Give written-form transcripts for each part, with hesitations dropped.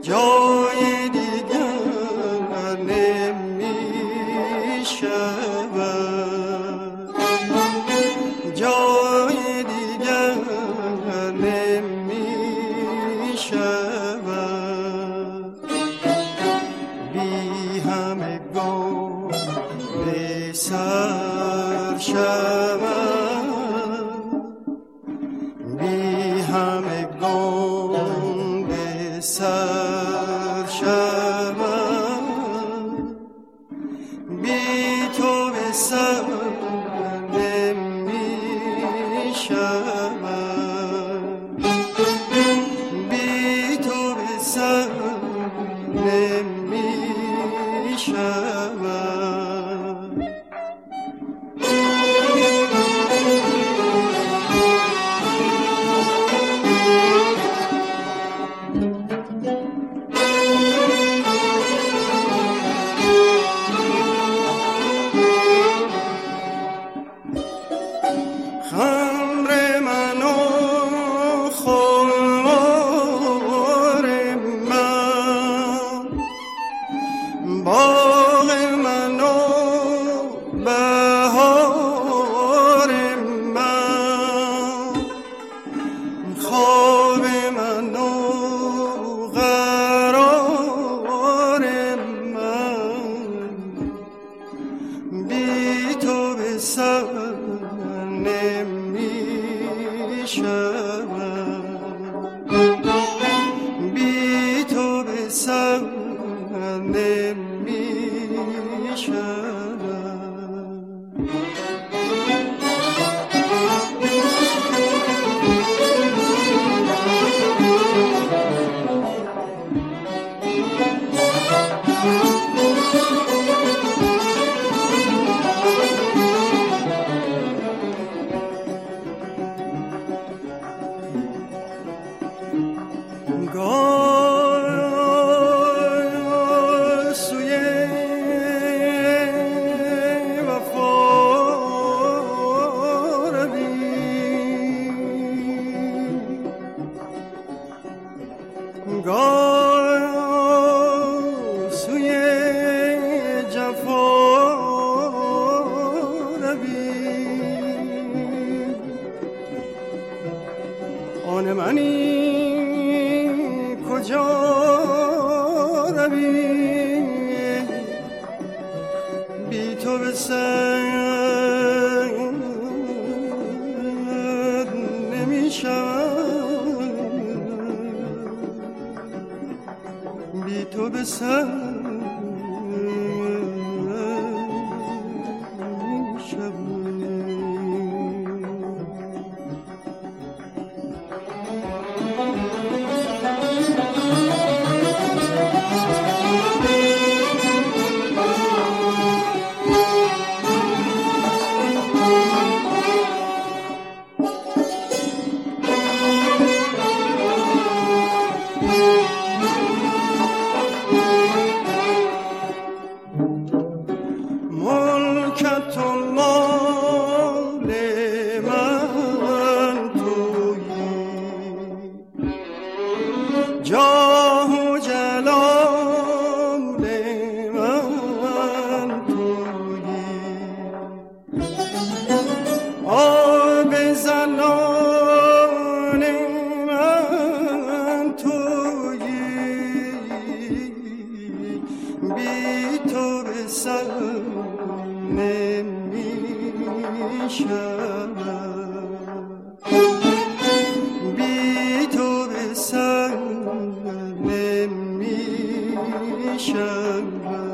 جای دیگر نمی شود، جای دیگر نمی شود، بی همگان به سر شود، بی همگان به سر شود، بی تو به سر نمی شود، بی تو به سر نمی شود. خمر من و خمار من، باغ من و بهار من، خواب من و قرار من، بی تو به سر نمی شود، بی تو به سر نمی شود. آن منی کجا روی، بی تو به سر نمی شود، بی تو به سر نمی شود. ملکت و مال من تویی، جاه و جلال من تویی، آب زنان من تویی، بی تو به سر نمی شود، بی تو به سر نمی شود.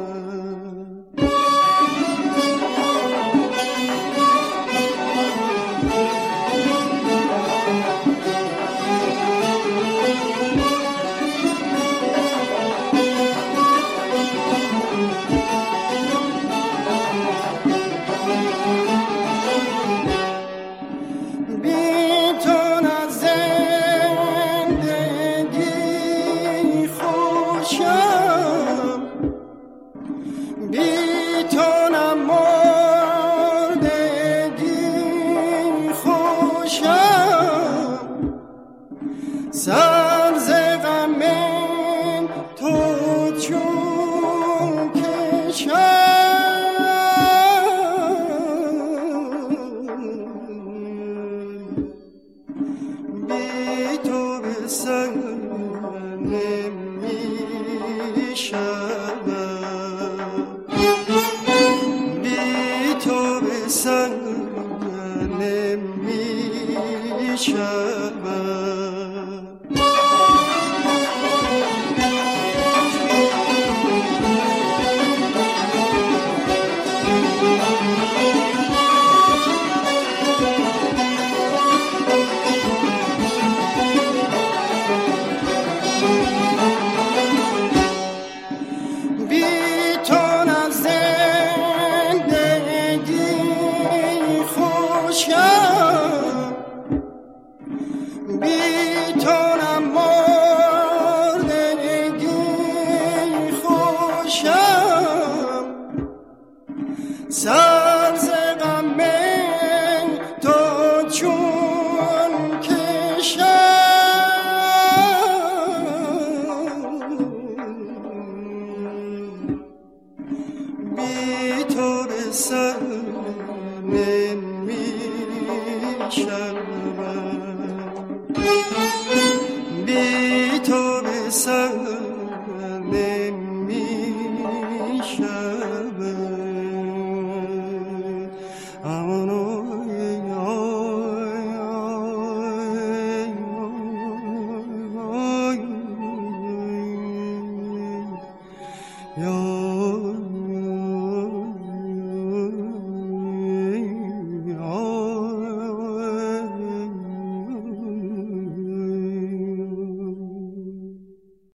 سر ز غم به سر نمی شود، بی تو به سر نمی شود. Yo